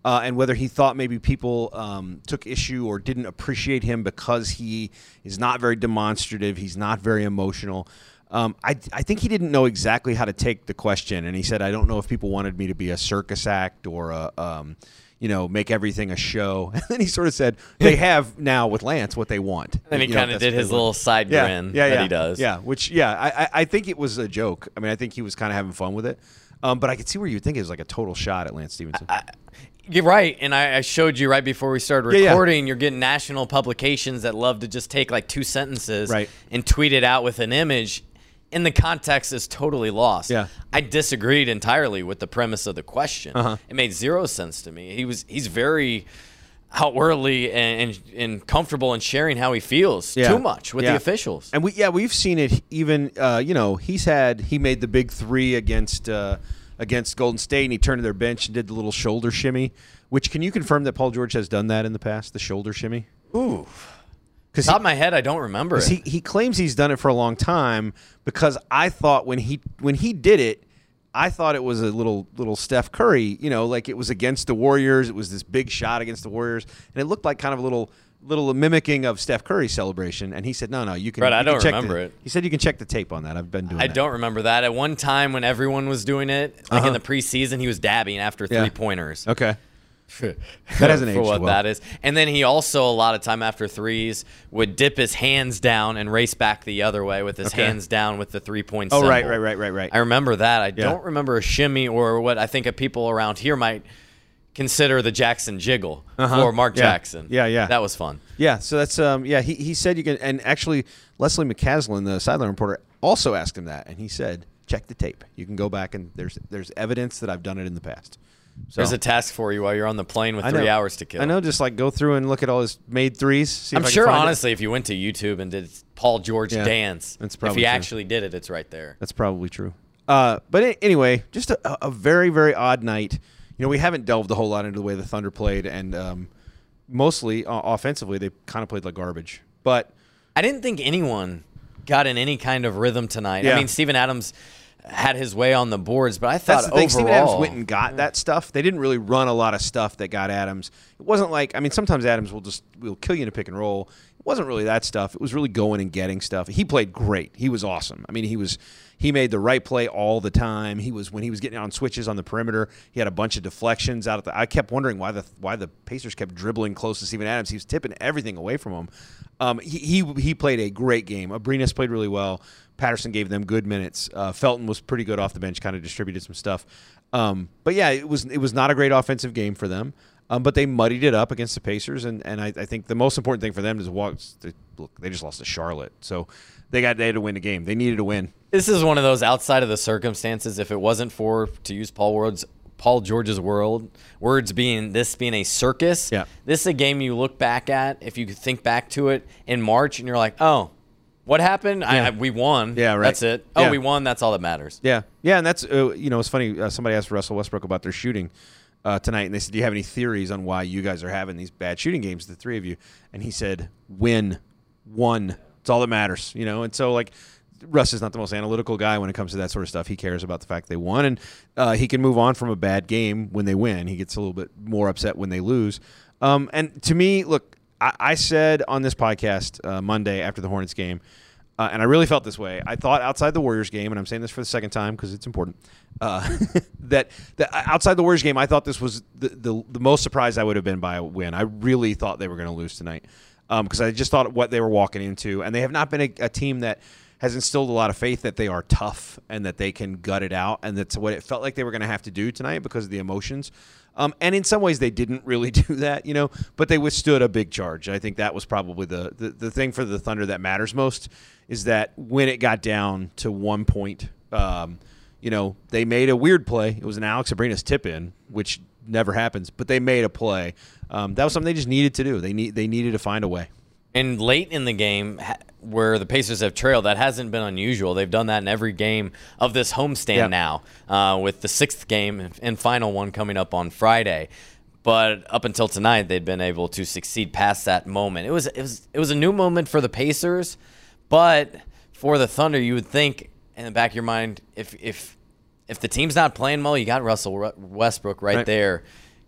uh, and whether he thought maybe people um, took issue or didn't appreciate him because he is not very demonstrative. He's not very emotional. Um, I, I think he didn't know exactly how to take the question, and he said, I don't know if people wanted me to be a circus act or a, um, you know, make everything a show. And then he sort of said, they have now with Lance what they want. And then he You know, kind of that's did what his they want. little side yeah, grin yeah, that yeah. he does. Yeah, which, yeah, I, I- I think it was a joke. I mean, I think he was kind of having fun with it. Um, but I could see where you would think it was like a total shot at Lance Stevenson. I, You're right, and I, I showed you right before we started Yeah, yeah. recording. You're getting national publications that love to just take like two sentences Right. and tweet it out with an image, and the context is totally lost. Yeah. I disagreed entirely with the premise of the question. Uh-huh. It made zero sense to me. He was he's very outwardly and, and, and comfortable in sharing how he feels Yeah. too much with Yeah. the officials. And we, yeah, we've seen it even, uh, you know, he's had, he made the big three against uh, against Golden State, and he turned to their bench and did the little shoulder shimmy, which, can you confirm that Paul George has done that in the past, the shoulder shimmy? Ooh. Because Top of my head, I don't remember it. he, he claims he's done it for a long time, because I thought when he when he did it, I thought it was a little little Steph Curry, you know, like it was against the Warriors. It was this big shot against the Warriors, and it looked like kind of a little little mimicking of Steph Curry's celebration. And he said, no, no, you can. Brett, you I can don't check remember the, it. He said you can check the tape on that. I've been doing I that. don't remember that. At one time when everyone was doing it, like Uh-huh. in the preseason, he was dabbing after Yeah. three-pointers. Okay. That hasn't for aged what well. that is. And then he also, a lot of time after threes, would dip his hands down and race back the other way with his Okay. hands down with the three-point Oh, symbol. right, right, right, right, right. I remember that. I Yeah. don't remember a shimmy or what I think of people around here might consider the Jackson jiggle Uh-huh. for Mark Yeah. Jackson. Yeah, yeah. That was fun. Yeah, so that's um yeah, he, he said you can, and actually Leslie McCaslin, the sideline reporter, also asked him that, and he said, check the tape. You can go back and there's there's evidence that I've done it in the past. So There's a task for you while you're on the plane with I three know. hours to kill. I know, just like go through and look at all his made threes. See if I'm I can sure, find it. honestly, if you went to YouTube and did Paul George Yeah, dance, that's if probably he true. actually did it, it's right there. That's probably true. Uh, but a- anyway, just a, a very, very odd night. You know, we haven't delved a whole lot into the way the Thunder played, and um, mostly uh, offensively, they kind of played like garbage. But I didn't think anyone got in any kind of rhythm tonight. Yeah. I mean, Steven Adams had his way on the boards, but I thought that's the thing. overall, Steven Adams went and got that stuff. They didn't really run a lot of stuff that got Adams. It wasn't like, I mean, sometimes Adams will just will kill you in a pick and roll. It wasn't really that stuff. It was really going and getting stuff. He played great. He was awesome. I mean, he was he made the right play all the time. He was when he was getting on switches on the perimeter. He had a bunch of deflections out of the. I kept wondering why the why the Pacers kept dribbling close to Steven Adams. He was tipping everything away from him. Um, he, he he played a great game. Abrinas played really well. Patterson gave them good minutes. Uh, Felton was pretty good off the bench, kind of distributed some stuff. Um, but yeah, it was it was not a great offensive game for them. Um, but they muddied it up against the Pacers, and, and I, I think the most important thing for them is walk. They, look, they just lost to Charlotte, so they got they had to win the game. They needed to win. This is one of those outside of the circumstances. If it wasn't for, to use Paul Ward's, Paul George's world words being this being a circus, Yeah. this is a game you look back at, if you think back to it in March, and you're like, oh, what happened? I, Yeah. I, we won. Yeah, right. That's it. Oh, Yeah. we won. That's all that matters. Yeah, yeah, and that's uh, you know it's funny. Uh, somebody asked Russell Westbrook about their shooting uh, tonight, and they said, "Do you have any theories on why you guys are having these bad shooting games, the three of you?" And he said, "Win, one. It's all that matters." You know, and so like. Russ is not the most analytical guy when it comes to that sort of stuff. He cares about the fact they won, and uh, he can move on from a bad game when they win. He gets a little bit more upset when they lose. Um, and to me, look, I, I said on this podcast uh, Monday after the Hornets game, uh, and I really felt this way. I thought outside the Warriors game, and I'm saying this for the second time because it's important, uh, that, that outside the Warriors game, I thought this was the, the, the most surprised I would have been by a win. I really thought they were going to lose tonight because um, I just thought what they were walking into, and they have not been a, a team that – has instilled a lot of faith that they are tough and that they can gut it out, and that's what it felt like they were going to have to do tonight because of the emotions. Um, and in some ways, they didn't really do that, you know, but they withstood a big charge. I think that was probably the, the, the thing for the Thunder that matters most is that when it got down to one point, um, you know, they made a weird play. It was an Alex Abrinas tip-in, which never happens, but they made a play. Um, that was something they just needed to do. They need they needed to find a way. And late in the game, where the Pacers have trailed, that hasn't been unusual. They've done that in every game of this homestand Yeah. now, uh, with the sixth game and final one coming up on Friday. But up until tonight, they'd been able to succeed past that moment. It was it was it was a new moment for the Pacers, but for the Thunder, you would think in the back of your mind, if if if the team's not playing well, you got Russell Westbrook right, Right. there.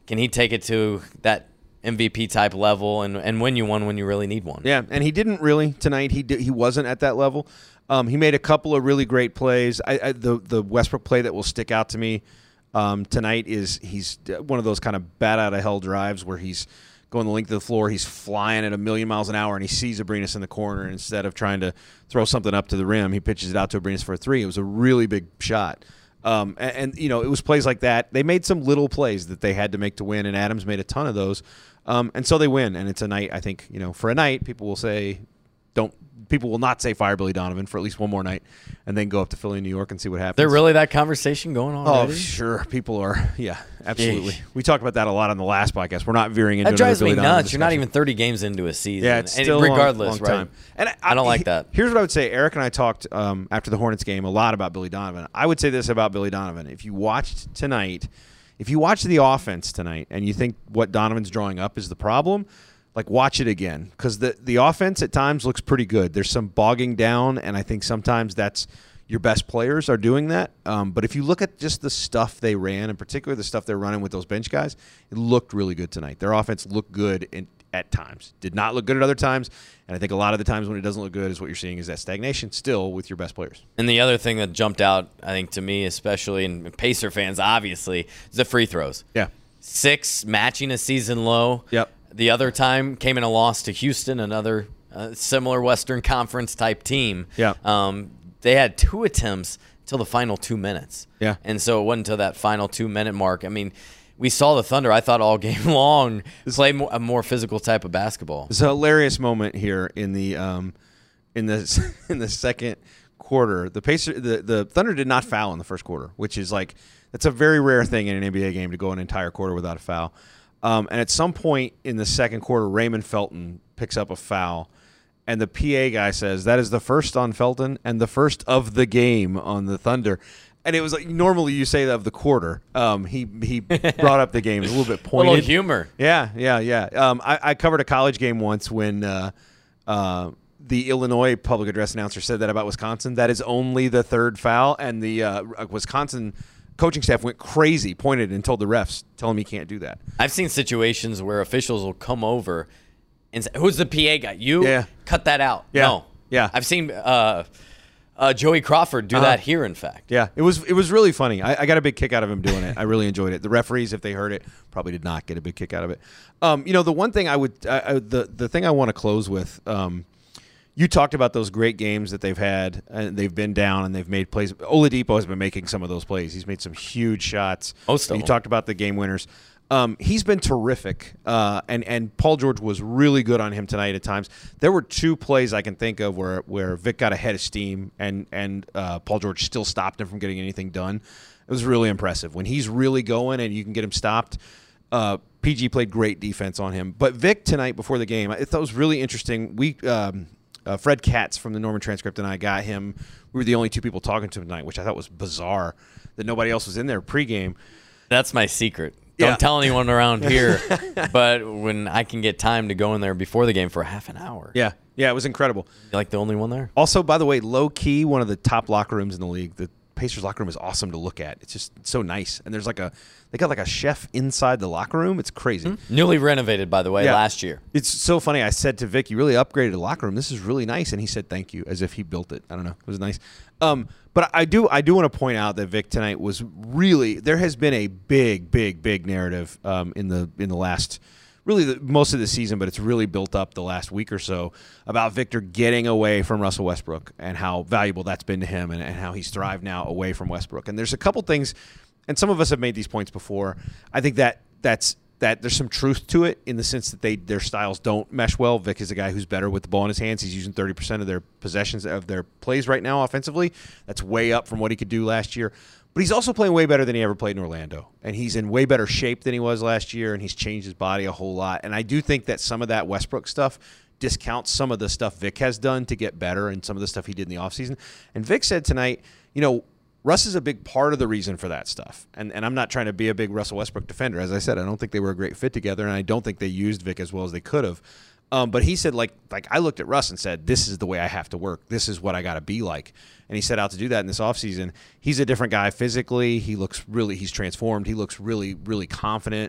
can he take it to that M V P type level and, and win you one when you really need one? Yeah, and he didn't really tonight. He did, he wasn't at that level. Um, he made a couple of really great plays. I, I, the the Westbrook play that will stick out to me um, tonight is he's one of those kind of bat out of hell drives where he's going the length of the floor. He's flying at a million miles an hour, and he sees Abrinas in the corner. And instead of trying to throw something up to the rim, he pitches it out to Abrinas for a three. It was a really big shot. Um, and, and, you know, it was plays like that. They made some little plays that they had to make to win, and Adams made a ton of those. Um, and so they win. And it's a night, I think, you know, for a night, people will say, don't, people will not say fire Billy Donovan for at least one more night and then go up to Philly, New York and see what happens. There really that conversation going on Oh, already? sure. People are, yeah, absolutely. Yeesh. We talked about that a lot on the last podcast. We're not veering into That drives another me Billy Donovan nuts. You're not discussion. even thirty games into a season. Yeah, it's And still regardless, a long, long right? time. And I, I don't like he- that. Here's what I would say. Eric and I talked um, after the Hornets game a lot about Billy Donovan. I would say this about Billy Donovan. If you watched tonight, if you watch the offense tonight and you think what Donovan's drawing up is the problem, like watch it again because the, the offense at times looks pretty good. There's some bogging down, and I think sometimes that's your best players are doing that. Um, but if you look at just the stuff they ran, in particular the stuff they're running with those bench guys, it looked really good tonight. Their offense looked good in, at times. Did not look good at other times. And I think a lot of the times when it doesn't look good is what you're seeing is that stagnation still with your best players. And the other thing that jumped out, I think, to me, especially, and Pacer fans, obviously, is the free throws. Yeah. Six, matching a season low. Yep. The other time came in a loss to Houston, another uh, similar Western Conference type team. Yeah. Um, they had two attempts till the final two minutes. Yeah. And so it wasn't until that final two-minute mark. I mean, we saw the Thunder, I thought, all game long play more, a more physical type of basketball. It's a hilarious moment here in the um, in the in the second quarter. The Pacer, the, the Thunder did not foul in the first quarter, which is like that's a very rare thing in an N B A game to go an entire quarter without a foul. Um, and at some point in the second quarter, Raymond Felton picks up a foul, and the P A guy says, that is the first on Felton and the first of the game on the Thunder. And it was like normally you say that of the quarter. Um, he he brought up the game. It was a little bit A pointed. little humor. Yeah, yeah, yeah. Um, I, I covered a college game once when uh, uh, the Illinois public address announcer said that about Wisconsin. That is only the third foul, and the uh, Wisconsin coaching staff went crazy, pointed and told the refs, tell him he can't do that. I've seen situations where officials will come over and say, who's the P A guy? You? Yeah. Cut that out. Yeah. No. Yeah. I've seen uh, uh, Joey Crawford do Uh-huh. that here, in fact. Yeah, it was it was really funny. I, I got a big kick out of him doing it. I really enjoyed it. The referees, if they heard it, probably did not get a big kick out of it. Um, you know, the one thing I would, I, I, the the thing I want to close with, um, you talked about those great games that they've had, and they've been down and they've made plays. Oladipo has been making some of those plays. He's made some huge shots. Most of You them. talked about the game winners. Um, he's been terrific, uh, and and Paul George was really good on him tonight at times. There were two plays I can think of where where Vic got ahead of steam, and and uh, Paul George still stopped him from getting anything done. It was really impressive when he's really going and you can get him stopped. Uh, P G played great defense on him, but Vic tonight before the game, I thought it was really interesting. We um, uh, Fred Katz from the Norman Transcript and I got him. We were the only two people talking to him tonight, which I thought was bizarre that nobody else was in there pregame. That's my secret. Don't Yeah. tell anyone around here. But when I can get time to go in there before the game for half an hour. Yeah, yeah, it was incredible. You're like the only one there. Also, by the way, low key, one of the top locker rooms in the league. The Pacers locker room is awesome to look at. It's just so nice, and there's like a they got like a chef inside the locker room. It's crazy. Newly renovated, by the way, Yeah. last year. It's so funny. I said to Vic, "You really upgraded the locker room. This is really nice," and he said, "Thank you," as if he built it. I don't know. It was nice. Um, but I do I do want to point out that Vic tonight was really there has been a big, big, big narrative um, in the in the last. Really, the, most of the season, but it's really built up the last week or so about Victor getting away from Russell Westbrook and how valuable that's been to him and, and how he's thrived now away from Westbrook. And there's a couple things, and some of us have made these points before. I think that that's that there's some truth to it in the sense that they their styles don't mesh well. Vic is a guy who's better with the ball in his hands. He's using thirty percent of their possessions of their plays right now offensively. That's way up from what he could do last year. But he's also playing way better than he ever played in Orlando. And he's in way better shape than he was last year, and he's changed his body a whole lot. And I do think that some of that Westbrook stuff discounts some of the stuff Vic has done to get better and some of the stuff he did in the offseason. And Vic said tonight, you know, Russ is a big part of the reason for that stuff. And and I'm not trying to be a big Russell Westbrook defender. As I said, I don't think they were a great fit together, and I don't think they used Vic as well as they could have. Um, but he said, like, like I looked at Russ and said, this is the way I have to work. This is what I got to be like. And he set out to do that in this offseason. He's a different guy physically. He looks really – he's transformed. He looks really, really confident.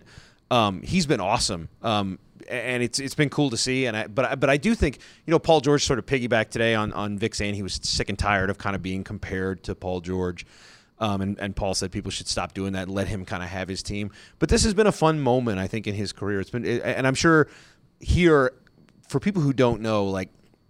Um, he's been awesome. Um, and it's it's been cool to see. And I, but I, but I do think, you know, Paul George sort of piggybacked today on on Vic saying he was sick and tired of kind of being compared to Paul George. Um, and, and Paul said people should stop doing that and let him kind of have his team. But this has been a fun moment, I think, in his career. It's been, and I'm sure here, for people who don't know, like,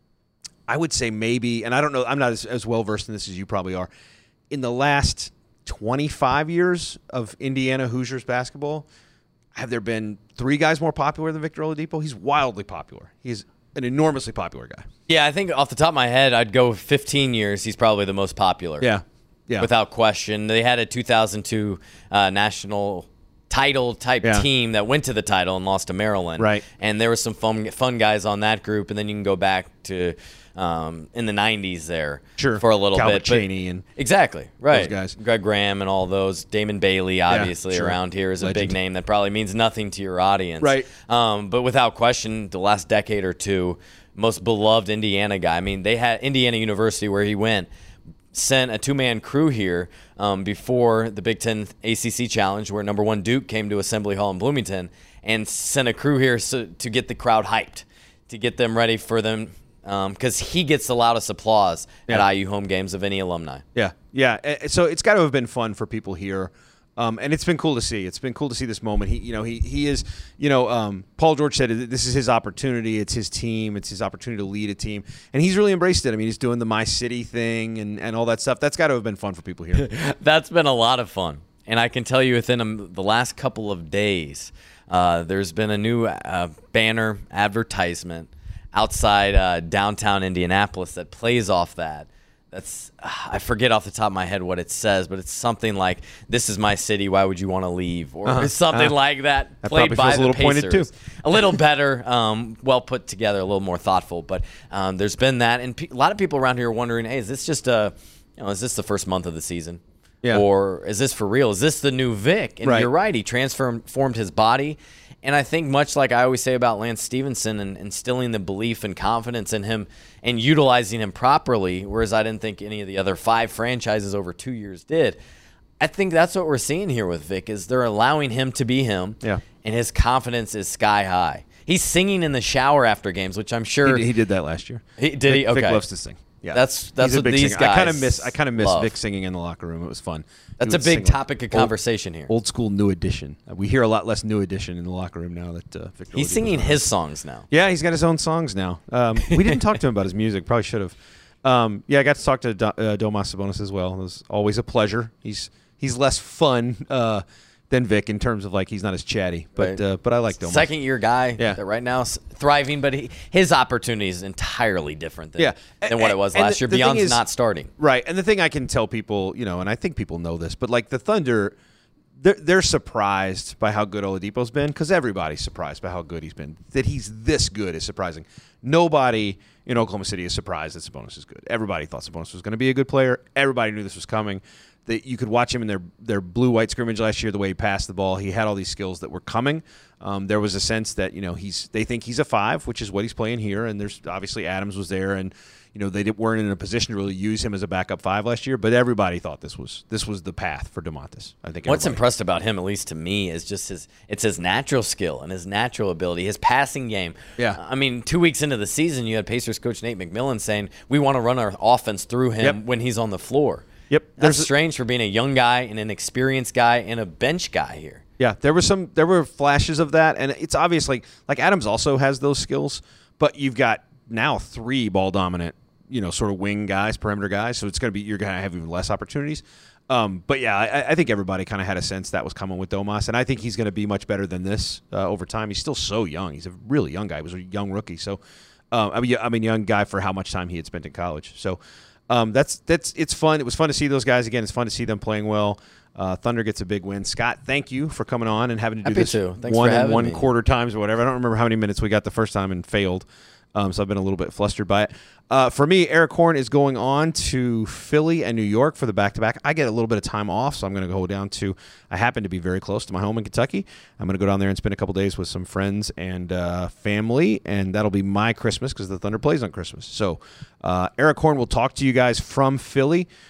I would say maybe, and I don't know, I'm not as, as well versed in this as you probably are. In the last twenty-five years of Indiana Hoosiers basketball, have there been three guys more popular than Victor Oladipo? He's wildly popular. He's an enormously popular guy. Yeah, I think off the top of my head, I'd go fifteen years. He's probably the most popular. Yeah. Yeah. Without question. They had a two thousand two uh, national title type yeah. team that went to the title and lost to Maryland. Right. And there were some fun, fun guys on that group. And then you can go back to um, in the nineties there sure. for a little Calvert bit. Cheney and exactly. Right. Those guys. Greg Graham and all those. Damon Bailey, obviously, yeah, sure. around here is a Legend. big name that probably means nothing to your audience. Right. Um, but without question, the last decade or two, most beloved Indiana guy. I mean, they had Indiana University where he went. Sent a two-man crew here um, before the Big Ten A C C Challenge, where number one Duke came to Assembly Hall in Bloomington, and sent a crew here so, to get the crowd hyped, to get them ready for them, because um, he gets the loudest applause yeah. at I U home games of any alumni. Yeah, yeah. So it's got to have been fun for people here. Um, and it's been cool to see. It's been cool to see this moment. He, you know, he he is, you know, um, Paul George said this is his opportunity. It's his team. It's his opportunity to lead a team, and he's really embraced it. I mean, he's doing the My City thing and, and all that stuff. That's got to have been fun for people here. That's been a lot of fun, and I can tell you within a, the last couple of days, uh, there's been a new uh, banner advertisement outside uh, downtown Indianapolis that plays off that. That's I forget off the top of my head what it says, but it's something like "This is my city. Why would you want to leave?" or uh-huh. something uh-huh. like that. That played by feels the a little Pacers. pointed too. A little better, um, well put together, a little more thoughtful. But um, there's been that, and pe- a lot of people around here are wondering, "Hey, is this just a, you know, is this the first month of the season, yeah. or is this for real? Is this the new Vic?" And right. you're right. He transformed formed his body. And I think much like I always say about Lance Stevenson and instilling the belief and confidence in him and utilizing him properly, whereas I didn't think any of the other five franchises over two years did, I think that's what we're seeing here with Vic is they're allowing him to be him, yeah. and his confidence is sky high. He's singing in the shower after games, which I'm sure he, he did that last year. He, did Vic, he? Okay. Vic loves to sing. Yeah, that's that's what these singer. guys. I kind of miss. I kind of miss love. Vic singing in the locker room. It was fun. That's a big topic of conversation old, here. Old school New Edition. Uh, we hear a lot less New Edition in the locker room now that uh, Victor. He's Oladipo's singing on. his songs now. Yeah, he's got his own songs now. Um, we didn't talk to him about his music. Probably should have. Um, yeah, I got to talk to Do- uh, Domas Sabonis as well. It was always a pleasure. He's he's less fun uh, than Vic in terms of like he's not as chatty, but Right. uh, but I like Domas. Second year guy Yeah. that right now is thriving, but he, his opportunity is entirely different than, Yeah. than what it was And last the- year. the thing Beyond's is- not starting. Right, and the thing I can tell people, you know, and I think people know this, but like the Thunder, they're, they're surprised by how good Oladipo's been because everybody's surprised by how good he's been. That he's this good is surprising. Nobody in Oklahoma City is surprised that Sabonis is good. Everybody thought Sabonis was going to be a good player. Everybody knew this was coming. That you could watch him in their their blue-white scrimmage last year, the way he passed the ball. He had all these skills that were coming. Um, there was a sense that, you know, he's they think he's a five, which is what he's playing here. And there's obviously Adams was there, and you know they did, weren't in a position to really use him as a backup five last year. But everybody thought this was this was the path for DeMontis. I think. What's everybody. impressed about him, at least to me, is just his it's his natural skill and his natural ability, his passing game. Yeah. I mean, two weeks into the season, you had Pacers coach Nate McMillan saying, we want to run our offense through him Yep. when he's on the floor. Yep. That's There's a- strange for being a young guy and an experienced guy and a bench guy here. Yeah, there were some there were flashes of that, and it's obvious like like Adams also has those skills, but you've got now three ball dominant, you know, sort of wing guys, perimeter guys, so it's gonna be you're gonna have even less opportunities. Um, but yeah, I, I think everybody kind of had a sense that was coming with Domas, and I think he's going to be much better than this uh, over time. He's still so young; he's a really young guy. He was a young rookie, so um, I mean, I mean, young guy for how much time he had spent in college. So um, that's that's it's fun. It was fun to see those guys again. It's fun to see them playing well. Uh, Thunder gets a big win. Scott, thank you for coming on and having to do Happy this to. Thanks one for and having one me. quarter times or whatever. I don't remember how many minutes we got the first time and failed. Um, so I've been a little bit flustered by it. Uh, for me, Eric Horn is going on to Philly and New York for the back-to-back. I get a little bit of time off, so I'm going to go down to – I happen to be very close to my home in Kentucky. I'm going to go down there and spend a couple days with some friends and uh, family, and that'll be my Christmas because the Thunder plays on Christmas. So uh, Eric Horn will talk to you guys from Philly.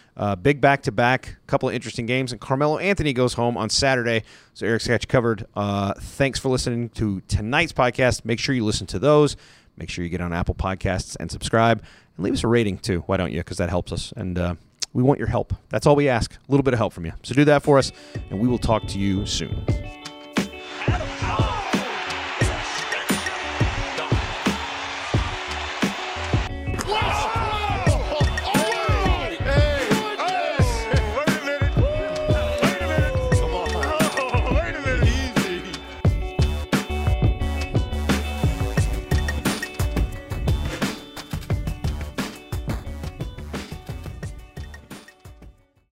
Uh, big back-to-back, couple of interesting games, and Carmelo Anthony goes home on Saturday. So Eric's got you covered. Uh, thanks for listening to tonight's podcast. Make sure you listen to those. Make sure you get on Apple Podcasts and subscribe. And leave us a rating, too. Why don't you? Because that helps us. And uh, we want your help. That's all we ask. A little bit of help from you. So do that for us, and we will talk to you soon.